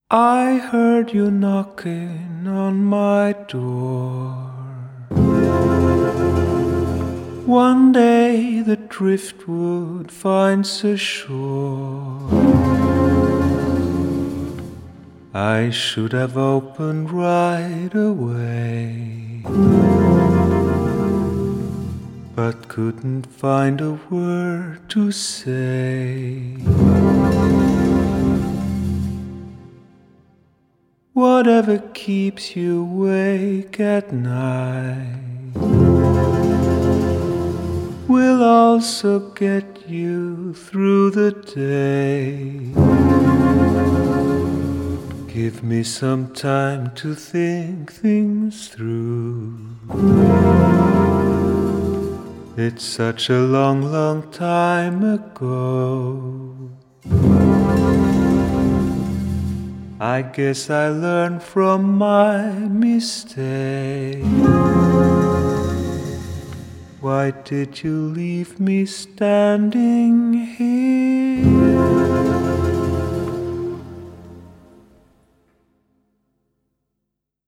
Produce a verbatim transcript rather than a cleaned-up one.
I heard you knocking on my door. One day the driftwood finds a shore. I should have opened right away, but couldn't find a word to say. Whatever keeps you awake at night will also get you through the day. Give me some time to think things through. It's such a long, long time ago. I guess I learned from my mistake. Why did you leave me standing here?